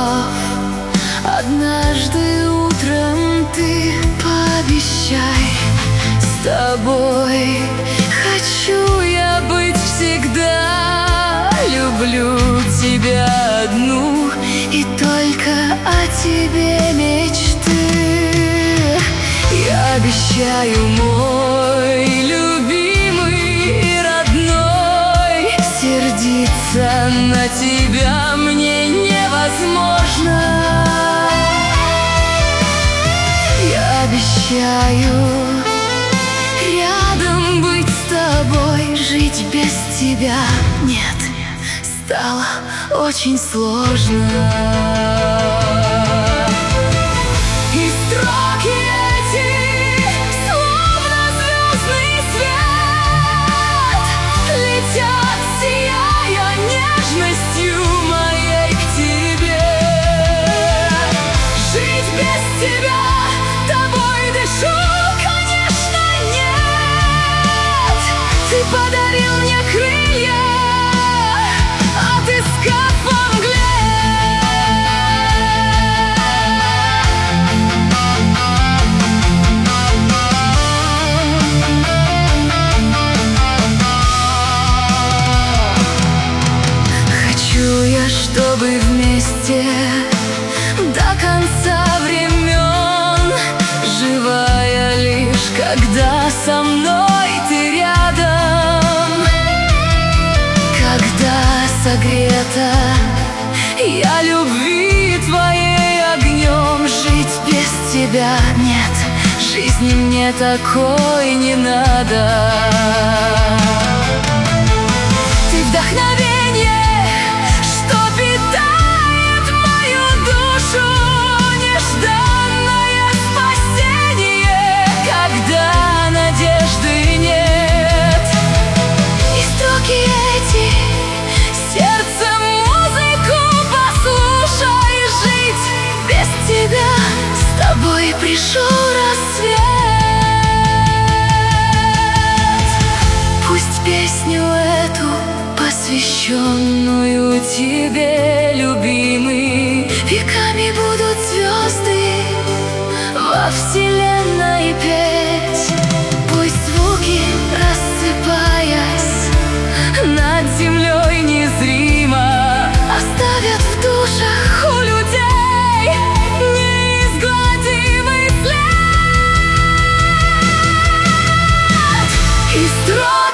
слов. Однажды утром ты пообещай, с тобой хочу я быть всегда. Люблю тебя одну и только о тебе мечты. Я обещаю, мой любимый и родной, сердиться на тебя мне невозможно. Я обещаю рядом быть с тобой, жить без тебя нет, стало очень сложно. И строки эти, словно звездный свет, летят, сияя нежностью моей к тебе. Жить без тебя, тобой дышу, конечно, нет. Ты подарил мне крылья, отыскав во мгле. Хочу я, чтобы вместе до конца времен, живая лишь, когда со мной ты рядом, когда согрета я любви твоей огнем. Жить без тебя нет, жизни мне такой не надо. Ты вдохновение, что питает мою душу, нежданное спасение, когда надежды нет. И строки эти, сердцем музыку послушай. Жить без тебя, с тобой пришел рассвет. Пусть песню эту, посвященную тебе, любимый, веками будут звезды во вселенной петь. Пусть звуки, рассыпаясь над землей незримо, оставят в душах у людей неизгладимый след. И